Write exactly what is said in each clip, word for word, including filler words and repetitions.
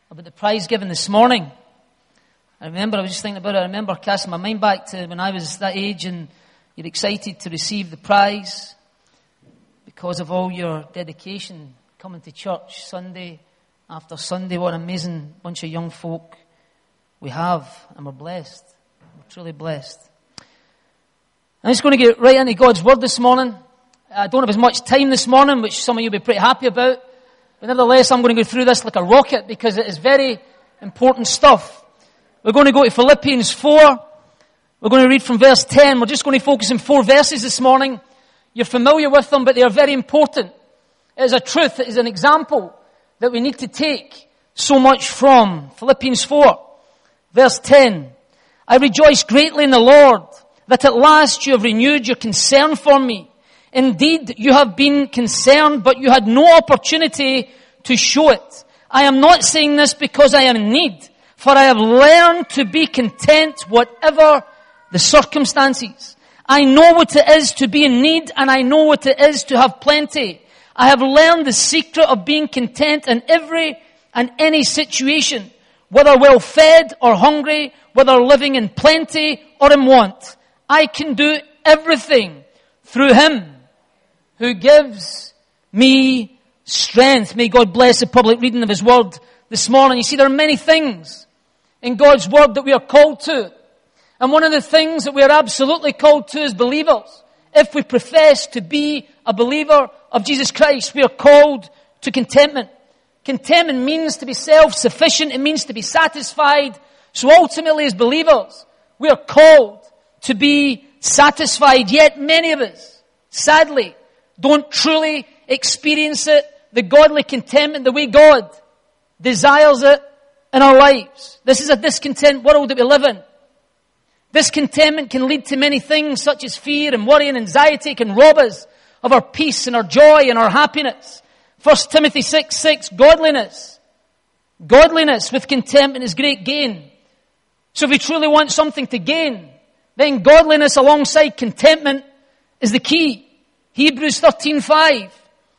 about the prize given this morning. I remember, I was just thinking about it, I remember casting my mind back to when I was that age and you're excited to receive the prize because of all your dedication coming to church Sunday after Sunday. What an amazing bunch of young folk we have, and we're blessed. We're truly blessed. I'm just going to get right into God's Word this morning. I don't have as much time this morning, which some of you will be pretty happy about. But nevertheless, I'm going to go through this like a rocket because it is very important stuff. We're going to go to Philippians four. We're going to read from verse ten. We're just going to focus on four verses this morning. You're familiar with them, but they are very important. It is a truth, it is an example that we need to take so much from. Philippians four, verse ten. I rejoice greatly in the Lord that at last you have renewed your concern for me. Indeed, you have been concerned, but you had no opportunity to show it. I am not saying this because I am in need, for I have learned to be content whatever the circumstances. I know what it is to be in need, and I know what it is to have plenty. I have learned the secret of being content in every and any situation, whether well fed or hungry, whether living in plenty or in want. I can do everything through Him who gives me strength. May God bless the public reading of His Word this morning. You see, there are many things in God's Word that we are called to. And one of the things that we are absolutely called to as believers, if we profess to be a believer of Jesus Christ, we are called to contentment. Contentment means to be self-sufficient. It means to be satisfied. So ultimately as believers, we are called to be satisfied. Yet many of us, sadly, don't truly experience it, the godly contentment, the way God desires it in our lives. This is a discontent world that we live in. Discontentment can lead to many things such as fear and worry and anxiety. It can rob us of our peace and our joy and our happiness. First Timothy six six, godliness. Godliness with contentment is great gain. So if we truly want something to gain, then godliness alongside contentment is the key. Hebrews thirteen five.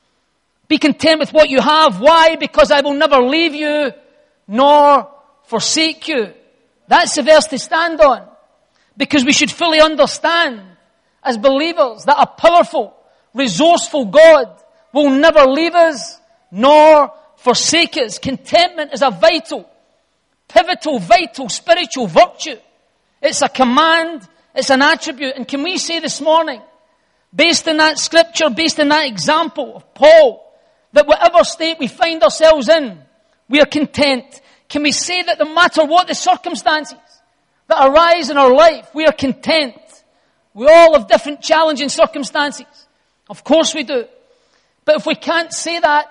Be content with what you have. Why? Because I will never leave you nor forsake you. That's the verse to stand on. Because we should fully understand as believers that a powerful, resourceful God will never leave us nor forsake us. Contentment is a vital, pivotal, vital spiritual virtue. It's a command, it's an attribute. And can we say this morning, based on that scripture, based on that example of Paul, that whatever state we find ourselves in, we are content? Can we say that no matter what the circumstances that arise in our life, we are content? We all have different challenging circumstances. Of course we do. But if we can't say that,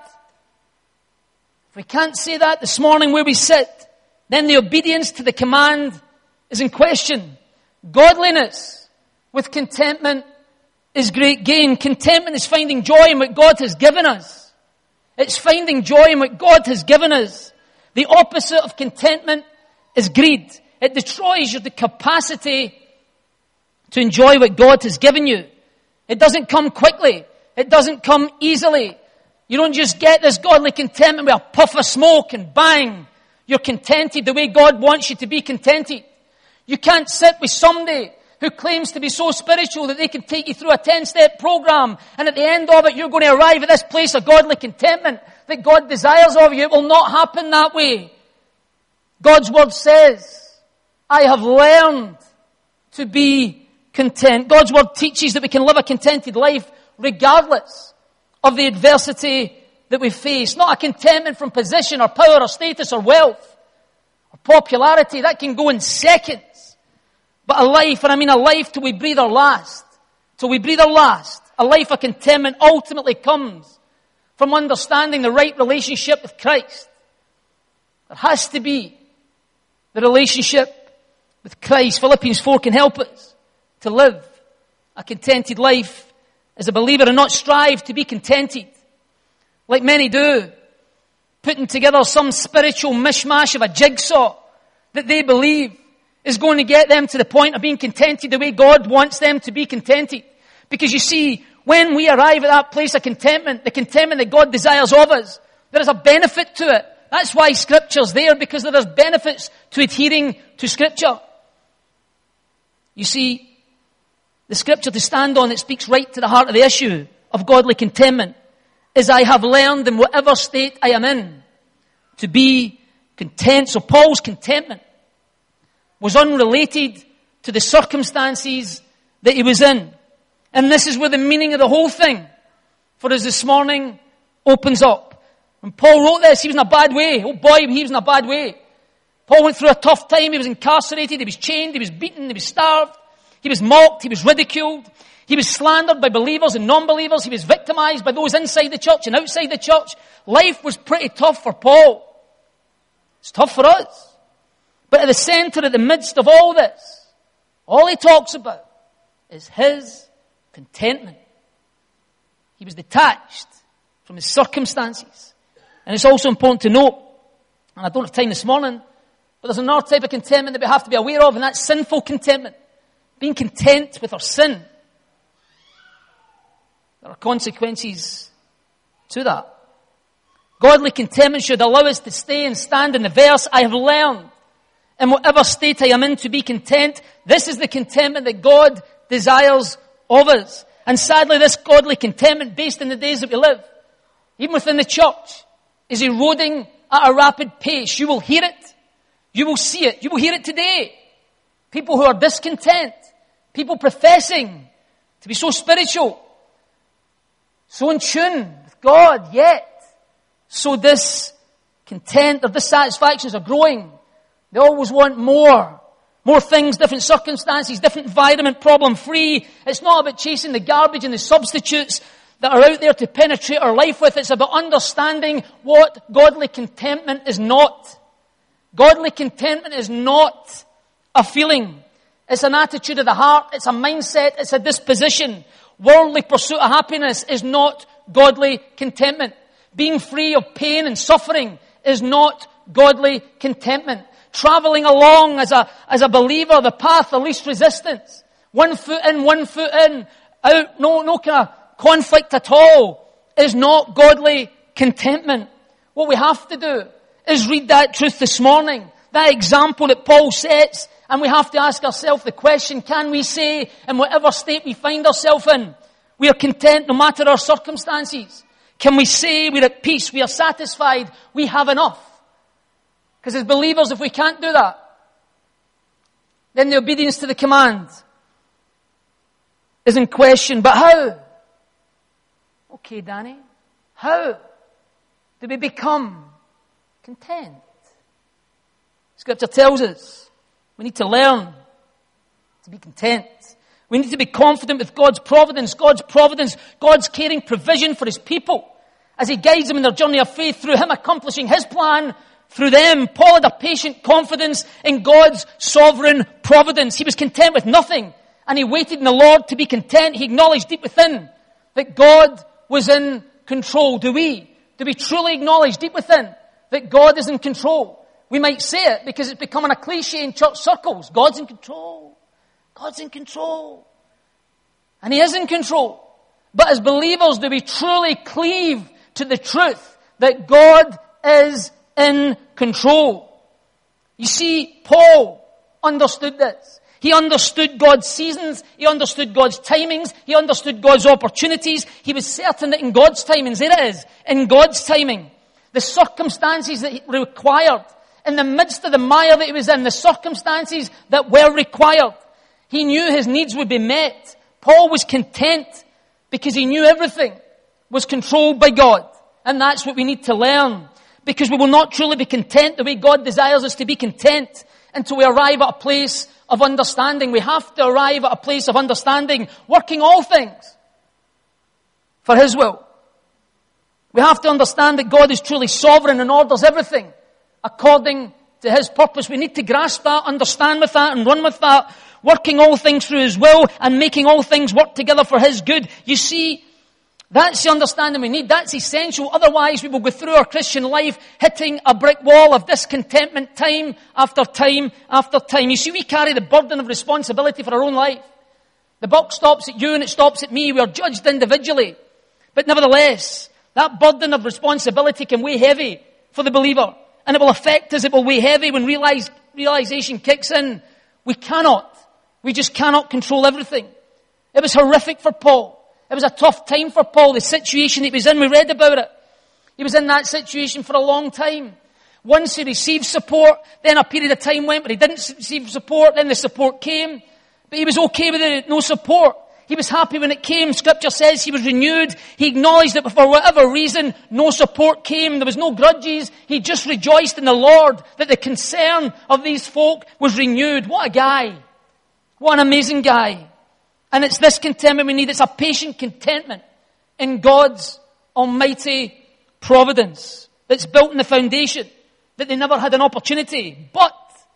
if we can't say that this morning where we sit, then the obedience to the command is in question. Godliness with contentment is great gain. Contentment is finding joy in what God has given us. It's finding joy in what God has given us. The opposite of contentment is greed. It destroys your capacity to enjoy what God has given you. It doesn't come quickly. It doesn't come easily. You don't just get this godly contentment with a puff of smoke and bang, you're contented the way God wants you to be contented. You can't sit with somebody who claims to be so spiritual that they can take you through a ten-step program, and at the end of it you're going to arrive at this place of godly contentment that God desires of you. It will not happen that way. God's Word says, I have learned to be content. God's Word teaches that we can live a contented life regardless of the adversity that we face. Not a contentment from position or power or status or wealth or popularity. That can go in seconds. But a life, and I mean a life till we breathe our last, till we breathe our last, a life of contentment ultimately comes from understanding the right relationship with Christ. There has to be the relationship with Christ. Philippians four can help us to live a contented life as a believer and not strive to be contented like many do, putting together some spiritual mishmash of a jigsaw that they believe is going to get them to the point of being contented the way God wants them to be contented. Because you see, when we arrive at that place of contentment, the contentment that God desires of us, there is a benefit to it. That's why Scripture's there, because there are benefits to adhering to Scripture. You see, the Scripture to stand on that speaks right to the heart of the issue of godly contentment is, I have learned in whatever state I am in to be content. So Paul's contentment was unrelated to the circumstances that he was in. And this is where the meaning of the whole thing for us this morning opens up. When Paul wrote this, he was in a bad way. Oh boy, he was in a bad way. Paul went through a tough time. He was incarcerated. He was chained. He was beaten. He was starved. He was mocked. He was ridiculed. He was slandered by believers and non-believers. He was victimized by those inside the church and outside the church. Life was pretty tough for Paul. It's tough for us. But at the center, at the midst of all this, all he talks about is his contentment. He was detached from his circumstances. And it's also important to note, and I don't have time this morning, but there's another type of contentment that we have to be aware of, and that's sinful contentment. Being content with our sin. There are consequences to that. Godly contentment should allow us to stay and stand in the verse, I have learned in whatever state I am in to be content. This is the contentment that God desires of us. And sadly, this godly contentment, based in the days that we live, even within the church, is eroding at a rapid pace. You will hear it. You will see it. You will hear it today. People who are discontent. People professing to be so spiritual. So in tune with God, yet so discontent or dissatisfactions are growing. They always want more. More things, different circumstances, different environment, problem free. It's not about chasing the garbage and the substitutes that are out there to penetrate our life with. It's about understanding what godly contentment is not. Godly contentment is not a feeling. It's an attitude of the heart. It's a mindset. It's a disposition. Worldly pursuit of happiness is not godly contentment. Being free of pain and suffering is not godly contentment. Traveling along as a, as a believer, the path of least resistance. One foot in, one foot in, out, no, no kind of conflict at all is not godly contentment. What we have to do is read that truth this morning, that example that Paul sets, and we have to ask ourselves the question, can we say in whatever state we find ourselves in, we are content no matter our circumstances? Can we say we're at peace, we are satisfied, we have enough? Because as believers, if we can't do that, then the obedience to the command is in question. But how? Okay, Danny, how do we become content? Scripture tells us we need to learn to be content. We need to be confident with God's providence, God's providence, God's caring provision for His people as He guides them in their journey of faith through Him accomplishing His plan through them. Paul had a patient confidence in God's sovereign providence. He was content with nothing, and he waited in the Lord to be content. He acknowledged deep within that God was in control. Do we? Do we truly acknowledge deep within that God is in control? We might say it because it's becoming a cliche in church circles. God's in control. God's in control. And He is in control. But as believers, do we truly cleave to the truth that God is in control? You see, Paul understood this. He understood God's seasons. He understood God's timings. He understood God's opportunities. He was certain that in God's timings, there it is, in God's timing, the circumstances that he required, in the midst of the mire that he was in, the circumstances that were required, he knew his needs would be met. Paul was content because he knew everything was controlled by God. And that's what we need to learn. Because we will not truly be content the way God desires us to be content until we arrive at a place of understanding. We have to arrive at a place of understanding, working all things for His will. We have to understand that God is truly sovereign and orders everything according to His purpose. We need to grasp that, understand with that, and run with that, working all things through His will and making all things work together for His good. You see, that's the understanding we need. That's essential. Otherwise, we will go through our Christian life hitting a brick wall of discontentment time after time after time. You see, we carry the burden of responsibility for our own life. The buck stops at you and it stops at me. We are judged individually. But nevertheless, that burden of responsibility can weigh heavy for the believer. And it will affect us. It will weigh heavy when realize, realization kicks in. We cannot. We just cannot control everything. It was horrific for Paul. It was a tough time for Paul, the situation he was in. We read about it. He was in that situation for a long time. Once he received support, then a period of time went where he didn't receive support, then the support came. But he was okay with it, no support. He was happy when it came. Scripture says he was renewed. He acknowledged that for whatever reason, no support came. There was no grudges. He just rejoiced in the Lord that the concern of these folk was renewed. What a guy. What an amazing guy. And it's this contentment we need. It's a patient contentment in God's almighty providence that's built in the foundation that they never had an opportunity. But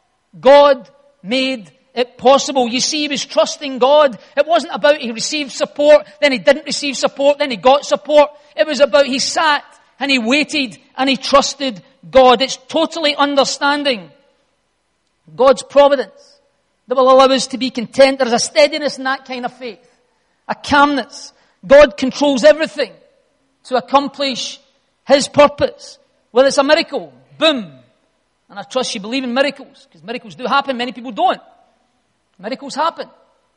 God made it possible. You see, he was trusting God. It wasn't about he received support, then he didn't receive support, then he got support. It was about he sat and he waited and he trusted God. It's totally understanding God's providence that will allow us to be content. There's a steadiness in that kind of faith. A calmness. God controls everything to accomplish his purpose. Whether it's a miracle, boom. And I trust you believe in miracles, because miracles do happen. Many people don't. Miracles happen.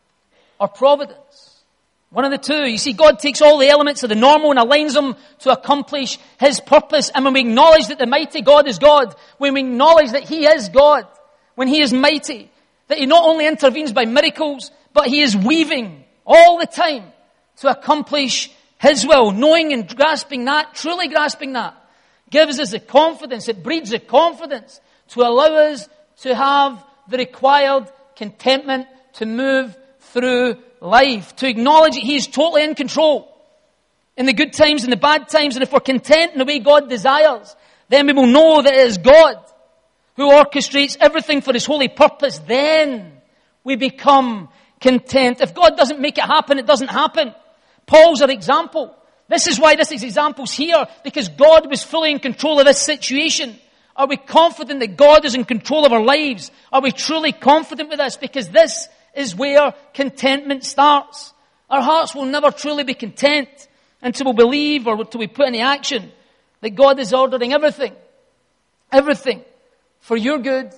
Or providence. One of the two. You see, God takes all the elements of the normal and aligns them to accomplish his purpose. And when we acknowledge that the mighty God is God, when we acknowledge that he is God, when he is mighty, that he not only intervenes by miracles, but he is weaving all the time to accomplish his will. Knowing and grasping that, truly grasping that, gives us the confidence, it breeds the confidence to allow us to have the required contentment to move through life. To acknowledge that he is totally in control in the good times and the bad times. And if we're content in the way God desires, then we will know that it is God who orchestrates everything for his holy purpose. Then we become content. If God doesn't make it happen, it doesn't happen. Paul's our example. This is why this is examples here, because God was fully in control of this situation. Are we confident that God is in control of our lives? Are we truly confident with this? Because this is where contentment starts. Our hearts will never truly be content until we believe or until we put into action that God is ordering everything. Everything. For your good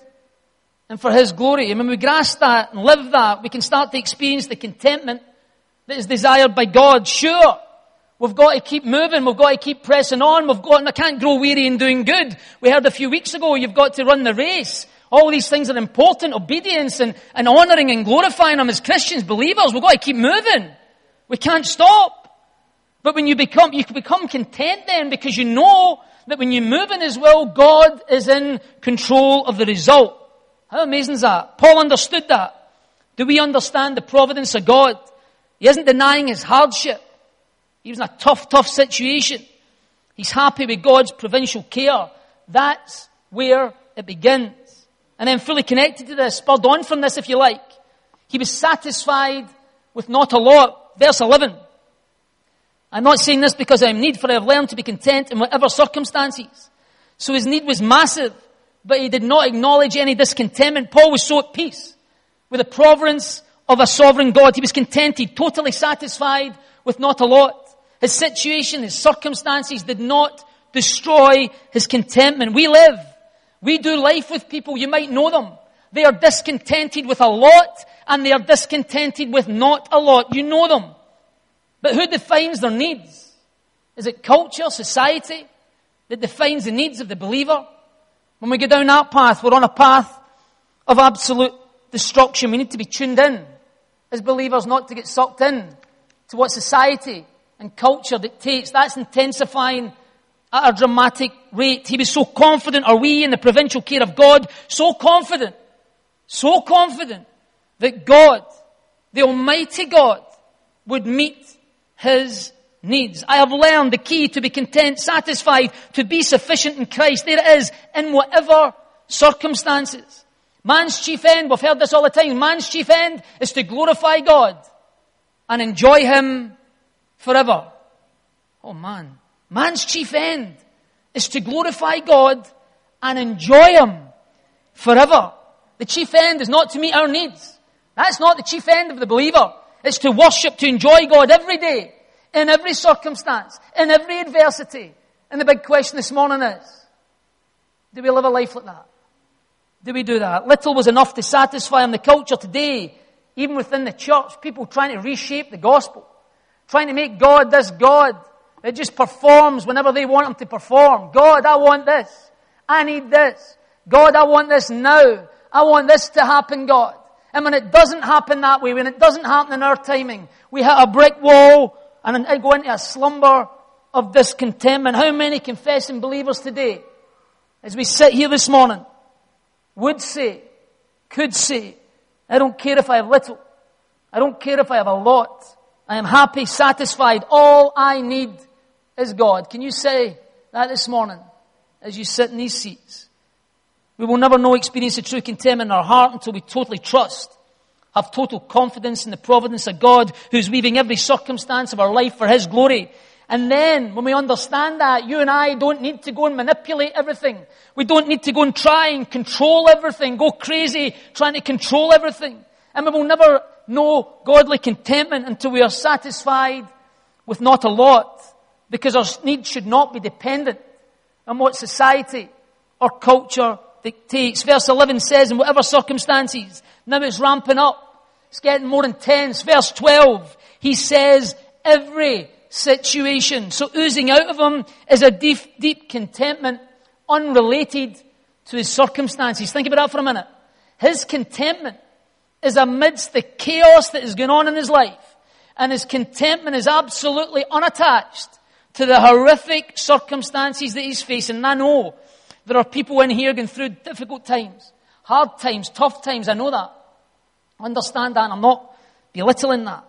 and for his glory. And when we grasp that and live that, we can start to experience the contentment that is desired by God. Sure, we've got to keep moving. We've got to keep pressing on. We've got, and I can't grow weary in doing good. We heard a few weeks ago, you've got to run the race. All these things are important. Obedience and, and honoring and glorifying him as Christians, believers. We've got to keep moving. We can't stop. But when you become, you can become content then, because you know that when you move in his will, God is in control of the result. How amazing is that? Paul understood that. Do we understand the providence of God? He isn't denying his hardship. He was in a tough, tough situation. He's happy with God's providential care. That's where it begins. And then fully connected to this, spurred on from this if you like, he was satisfied with not a lot. Verse eleven. I'm not saying this because I am need, for I have learned to be content in whatever circumstances. So his need was massive, but he did not acknowledge any discontentment. Paul was so at peace with the providence of a sovereign God. He was contented, totally satisfied with not a lot. His situation, his circumstances did not destroy his contentment. We live, we do life with people, you might know them. They are discontented with a lot, and they are discontented with not a lot. You know them. But who defines their needs? Is it culture, society, that defines the needs of the believer? When we go down that path, we're on a path of absolute destruction. We need to be tuned in as believers, not to get sucked in to what society and culture dictates. That's intensifying at a dramatic rate. He was so confident, are we, in the providential care of God, so confident, so confident that God, the Almighty God, would meet his needs. I have learned the key to be content, satisfied, to be sufficient in Christ. There it is, in whatever circumstances. Man's chief end, we've heard this all the time, man's chief end is to glorify God and enjoy him forever. Oh man. Man's chief end is to glorify God and enjoy him forever. The chief end is not to meet our needs. That's not the chief end of the believer. It's to worship, to enjoy God every day, in every circumstance, in every adversity. And the big question this morning is, Do we live a life like that? Do we do that? Little was enough to satisfy him. The culture today, even within the church, people trying to reshape the gospel, trying to make God this God that just performs whenever they want him to perform. God, I want this. I need this. God, I want this now. I want this to happen, God. And when it doesn't happen that way, when it doesn't happen in our timing, we hit a brick wall and go into a slumber of discontentment. How many confessing believers today, as we sit here this morning, would say, could say, I don't care if I have little. I don't care if I have a lot. I am happy, satisfied. All I need is God. Can you say that this morning as you sit in these seats? We will never know experience of true contentment in our heart until we totally trust, have total confidence in the providence of God who's weaving every circumstance of our life for His glory. And then, when we understand that, you and I don't need to go and manipulate everything. We don't need to go and try and control everything, go crazy trying to control everything. And we will never know godly contentment until we are satisfied with not a lot, because our needs should not be dependent on what society or culture dictates. Verse eleven says, in whatever circumstances, now it's ramping up, it's getting more intense. Verse twelve, he says, every situation. So oozing out of him is a deep, deep contentment unrelated to his circumstances. Think about that for a minute. His contentment is amidst the chaos that is going on in his life. And his contentment is absolutely unattached to the horrific circumstances that he's facing. And I know there are people in here going through difficult times, hard times, tough times. I know that. I understand that, and I'm not belittling that.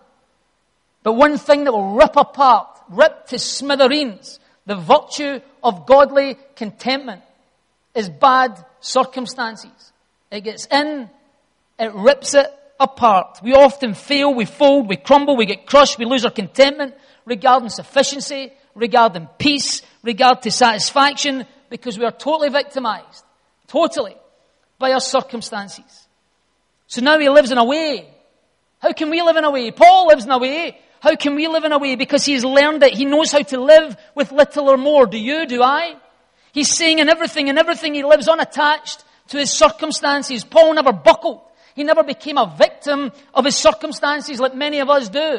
But one thing that will rip apart, rip to smithereens, the virtue of godly contentment is bad circumstances. It gets in, it rips it apart. We often fail, we fold, we crumble, we get crushed, we lose our contentment regarding sufficiency, regarding peace, regard to satisfaction, because we are totally victimized, totally, by our circumstances. So now he lives in a way. How can we live in a way? Paul lives in a way. How can we live in a way? Because he's learned it. He knows how to live with little or more. Do you? Do I? He's saying in everything, in everything he lives unattached to his circumstances. Paul never buckled. He never became a victim of his circumstances like many of us do.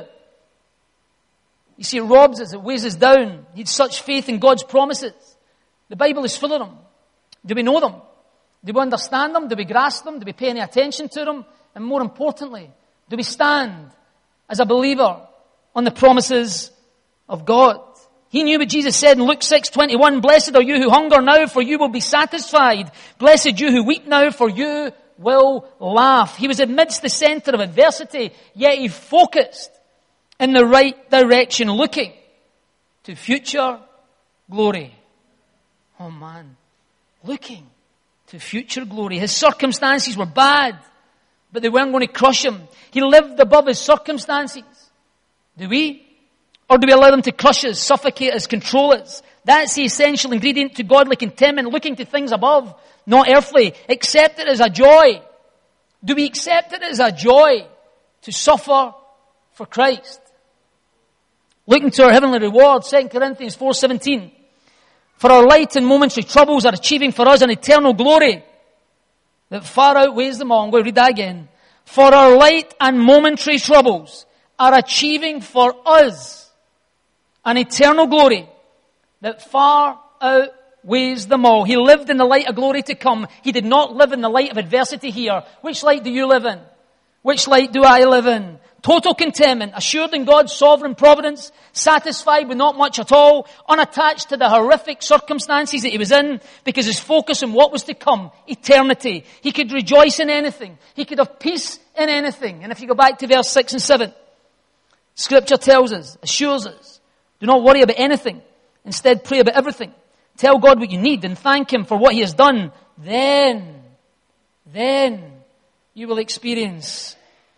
You see, it robs us, it weighs us down. He had such faith in God's promises. The Bible is full of them. Do we know them? Do we understand them? Do we grasp them? Do we pay any attention to them? And more importantly, do we stand as a believer on the promises of God? He knew what Jesus said in Luke six twenty-one, blessed are you who hunger now, for you will be satisfied. Blessed you who weep now, for you will laugh. He was amidst the center of adversity, yet he focused in the right direction, looking to future glory. Oh man, looking to future glory. His circumstances were bad, but they weren't going to crush him. He lived above his circumstances. Do we? Or do we allow them to crush us, suffocate us, control us? That's the essential ingredient to godly contentment, looking to things above, not earthly. Accept it as a joy. Do we accept it as a joy to suffer for Christ? Looking to our heavenly reward, Second Corinthians four seventeen. For our light and momentary troubles are achieving for us an eternal glory that far outweighs them all. I'm going to read that again. For our light and momentary troubles are achieving for us an eternal glory that far outweighs them all. He lived in the light of glory to come. He did not live in the light of adversity here. Which light do you live in? Which light do I live in? Total contentment, assured in God's sovereign providence, satisfied with not much at all, unattached to the horrific circumstances that he was in, because his focus on what was to come, eternity. He could rejoice in anything. He could have peace in anything. And if you go back to verse six and seven, Scripture tells us, assures us, do not worry about anything. Instead, pray about everything. Tell God what you need and thank Him for what He has done. Then, then you will experience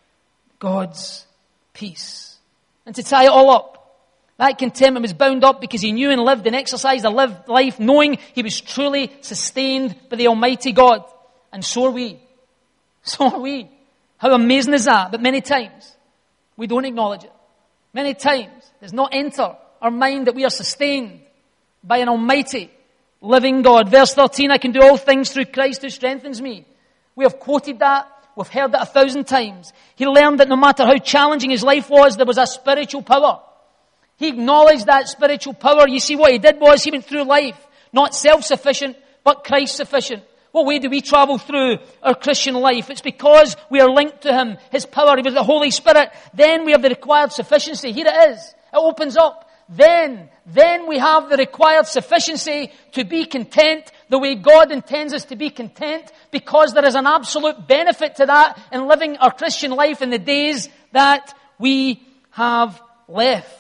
God's peace. And to tie it all up, that contentment was bound up because he knew and lived and exercised a lived life knowing he was truly sustained by the Almighty God. And so are we. So are we. How amazing is that? But many times, we don't acknowledge it. Many times, it does not enter our mind that we are sustained by an almighty, living God. Verse thirteen, I can do all things through Christ who strengthens me. We have quoted that. We've heard that a thousand times. He learned that no matter how challenging his life was, there was a spiritual power. He acknowledged that spiritual power. You see, what he did was he went through life, not self-sufficient, but Christ-sufficient. What way do we travel through our Christian life? It's because we are linked to him, his power, with the Holy Spirit. Then we have the required sufficiency. Here it is. It opens up. Then, then we have the required sufficiency to be content the way God intends us to be content, because there is an absolute benefit to that in living our Christian life in the days that we have left.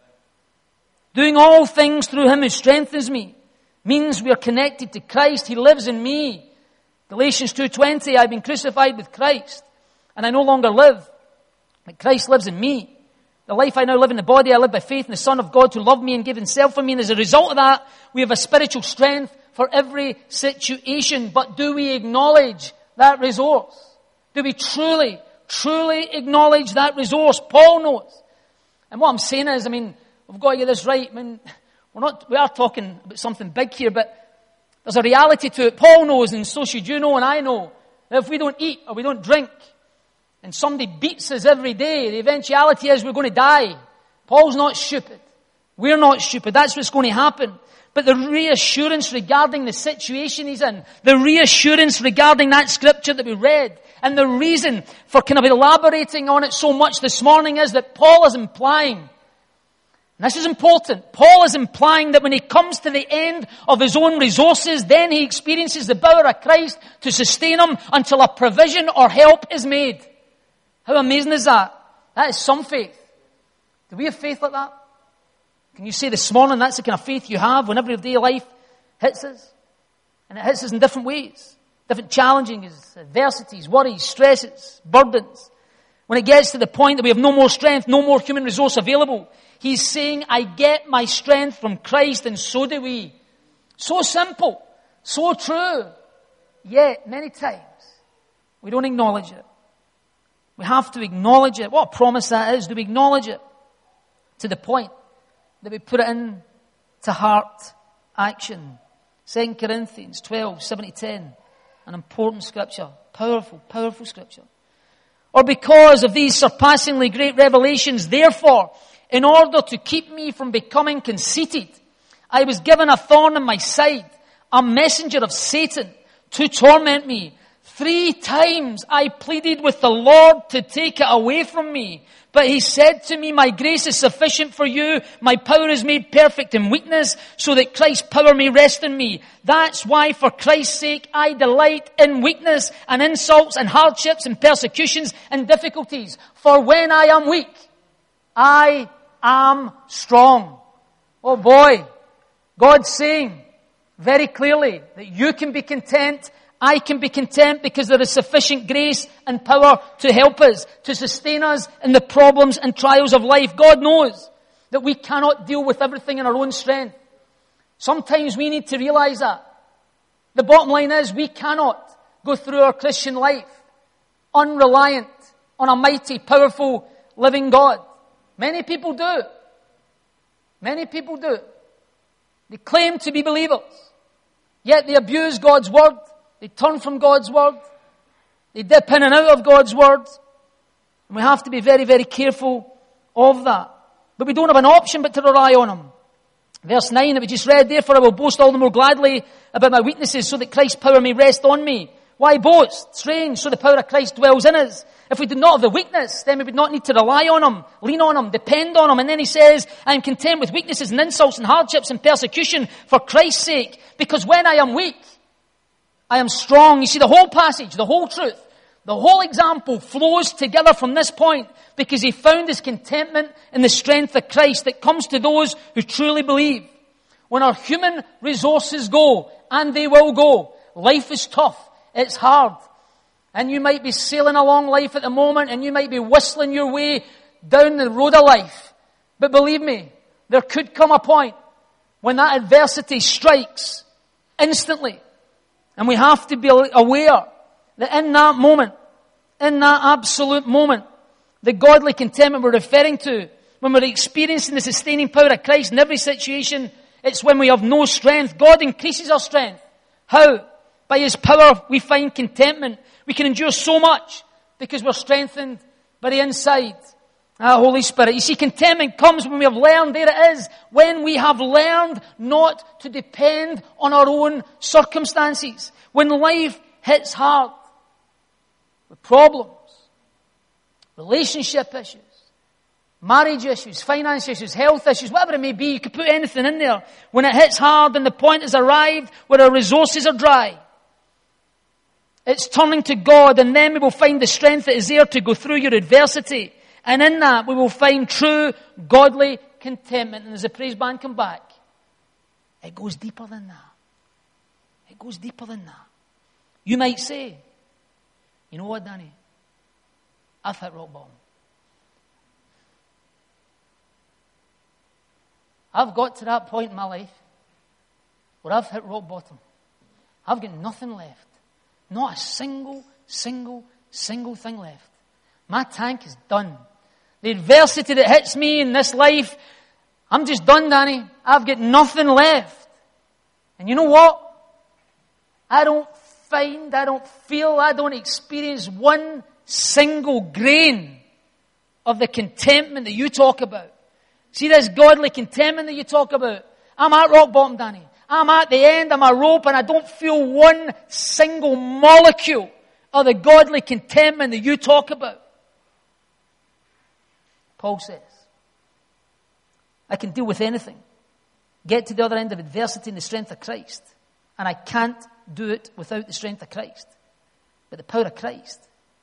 Doing all things through him who strengthens me means we are connected to Christ. He lives in me. Galatians two twenty, I've been crucified with Christ, and I no longer live, but Christ lives in me. The life I now live in the body, I live by faith in the Son of God who loved me and gave himself for me. And as a result of that, we have a spiritual strength for every situation. But do we acknowledge that resource? Do we truly, truly acknowledge that resource? Paul knows. And what I'm saying is, I mean, we've got to get this right. I mean, we're not, we are talking about something big here, but there's a reality to it. Paul knows, and so should you know, and I know, that if we don't eat or we don't drink, and somebody beats us every day, the eventuality is we're going to die. Paul's not stupid. We're not stupid. That's what's going to happen. But the reassurance regarding the situation he's in, the reassurance regarding that scripture that we read, and the reason for kind of elaborating on it so much this morning is that Paul is implying, and this is important, Paul is implying that when he comes to the end of his own resources, then he experiences the power of Christ to sustain him until a provision or help is made. How amazing is that? That is some faith. Do we have faith like that? Can you say this morning that's the kind of faith you have when everyday life hits us? And it hits us in different ways. Different challenges, adversities, worries, stresses, burdens. When it gets to the point that we have no more strength, no more human resource available, he's saying, I get my strength from Christ, and so do we. So simple. So true. Yet, many times, we don't acknowledge it. We have to acknowledge it. What a promise that is. Do we acknowledge it to the point that we put it in to heart action? Second Corinthians twelve, seven to ten. An important scripture. Powerful, powerful scripture. Or because of these surpassingly great revelations, therefore, in order to keep me from becoming conceited, I was given a thorn in my side, a messenger of Satan to torment me. Three times I pleaded with the Lord to take it away from me. But he said to me, my grace is sufficient for you. My power is made perfect in weakness, so that Christ's power may rest in me. That's why, for Christ's sake, I delight in weakness and insults and hardships and persecutions and difficulties. For when I am weak, I am strong. Oh boy, God's saying very clearly that you can be content, I can be content, because there is sufficient grace and power to help us, to sustain us in the problems and trials of life. God knows that we cannot deal with everything in our own strength. Sometimes we need to realize that. The bottom line is we cannot go through our Christian life unreliant on a mighty, powerful, living God. Many people do. Many people do. They claim to be believers, yet they abuse God's word. They turn from God's word. They dip in and out of God's word. And we have to be very, very careful of that. But we don't have an option but to rely on him. Verse nine that we just read, therefore I will boast all the more gladly about my weaknesses, so that Christ's power may rest on me. Why boast? Strange, so the power of Christ dwells in us. If we did not have the weakness, then we would not need to rely on him, lean on him, depend on him. And then he says, I am content with weaknesses and insults and hardships and persecution for Christ's sake, because when I am weak, I am strong. You see, the whole passage, the whole truth, the whole example flows together from this point, because he found his contentment in the strength of Christ that comes to those who truly believe. When our human resources go, and they will go, life is tough, it's hard. And you might be sailing along life at the moment, and you might be whistling your way down the road of life. But believe me, there could come a point when that adversity strikes instantly. And we have to be aware that in that moment, in that absolute moment, the godly contentment we're referring to, when we're experiencing the sustaining power of Christ in every situation, It's when we have no strength. God increases our strength. How? By His power we find contentment. We can endure so much because we're strengthened by the inside. Ah, Holy Spirit. You see, contentment comes when we have learned, there it is, when we have learned not to depend on our own circumstances. When life hits hard, with problems, relationship issues, marriage issues, finance issues, health issues, whatever it may be, you could put anything in there. When it hits hard and the point has arrived where our resources are dry, it's turning to God, and then we will find the strength that is there to go through your adversity. And in that, we will find true, godly contentment. And as the praise band come back, it goes deeper than that. It goes deeper than that. You might say, you know what, Danny? I've hit rock bottom. I've got to that point in my life where I've hit rock bottom. I've got nothing left. Not a single, single, single thing left. My tank is done. The adversity that hits me in this life, I'm just done, Danny. I've got nothing left. And you know what? I don't find, I don't feel, I don't experience one single grain of the contentment that you talk about. See this godly contentment that you talk about? I'm at rock bottom, Danny. I'm at the end of my rope and I don't feel one single molecule of the godly contentment that you talk about. Paul says, I can deal with anything, get to the other end of adversity in the strength of Christ, and I can't do it without the strength of Christ. But the power of Christ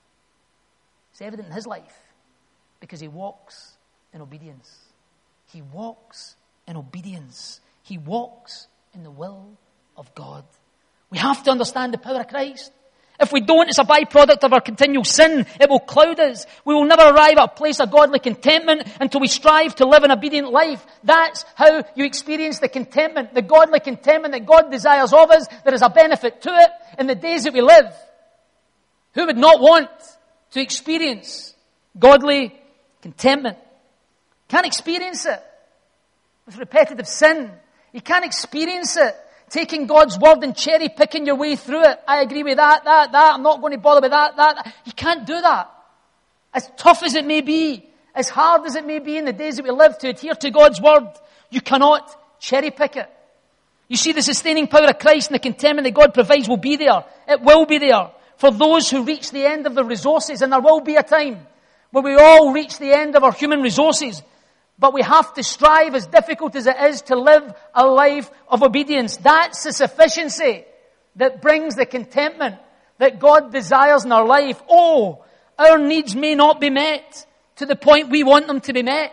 is evident in his life because he walks in obedience. He walks in obedience. He walks in the will of God. We have to understand the power of Christ. If we don't, it's a byproduct of our continual sin. It will cloud us. We will never arrive at a place of godly contentment until we strive to live an obedient life. That's how you experience the contentment, the godly contentment that God desires of us. There is a benefit to it in the days that we live. Who would not want to experience godly contentment? Can't experience it with repetitive sin. You can't experience it taking God's word and cherry picking your way through it. I agree with that, that, that. I'm not going to bother with that, that, that. You can't do that. As tough as it may be, as hard as it may be in the days that we live to adhere to God's word, you cannot cherry pick it. You see, the sustaining power of Christ and the contentment that God provides will be there. It will be there for those who reach the end of their resources. And there will be a time where we all reach the end of our human resources. But we have to strive, as difficult as it is, to live a life of obedience. That's the sufficiency that brings the contentment that God desires in our life. Oh, our needs may not be met to the point we want them to be met.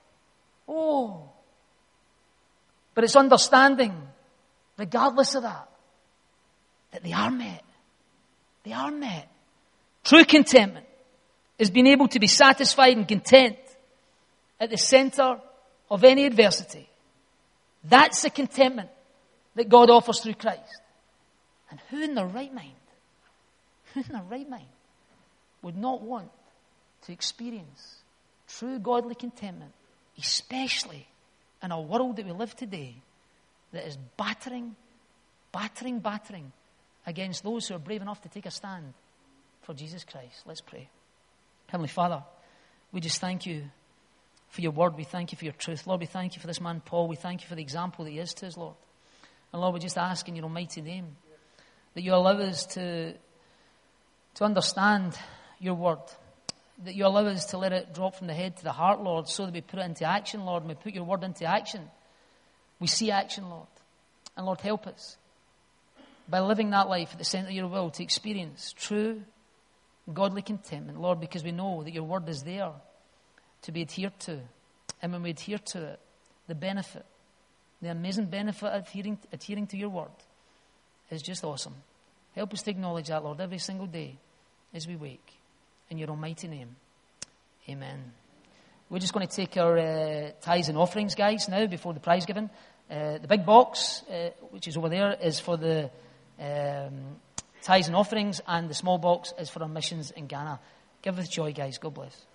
Oh. But it's understanding, regardless of that, that they are met. They are met. True contentment is being able to be satisfied and content at the center of any adversity. That's the contentment that God offers through Christ. And who in their right mind, who in their right mind would not want to experience true godly contentment, especially in a world that we live today that is battering, battering, battering against those who are brave enough to take a stand for Jesus Christ. Let's pray. Heavenly Father, we just thank you for your word. We thank you for your truth. Lord, we thank you for this man Paul. We thank you for the example that he is to us, Lord. And Lord, we just ask in your almighty name that you allow us to, to understand your word. That you allow us to let it drop from the head to the heart, Lord, so that we put it into action, Lord. And we put your word into action. We see action, Lord. And Lord, help us by living that life at the center of your will to experience true godly contentment, Lord, because we know that your word is there to be adhered to. And when we adhere to it, the benefit, the amazing benefit of adhering, adhering to your word is just awesome. Help us to acknowledge that, Lord, every single day as we wake. In your almighty name, amen. We're just going to take our uh, tithes and offerings, guys, now, before the prize giving. Uh, the big box, uh, which is over there, is for the um, tithes and offerings, and the small box is for our missions in Ghana. Give with joy, guys. God bless.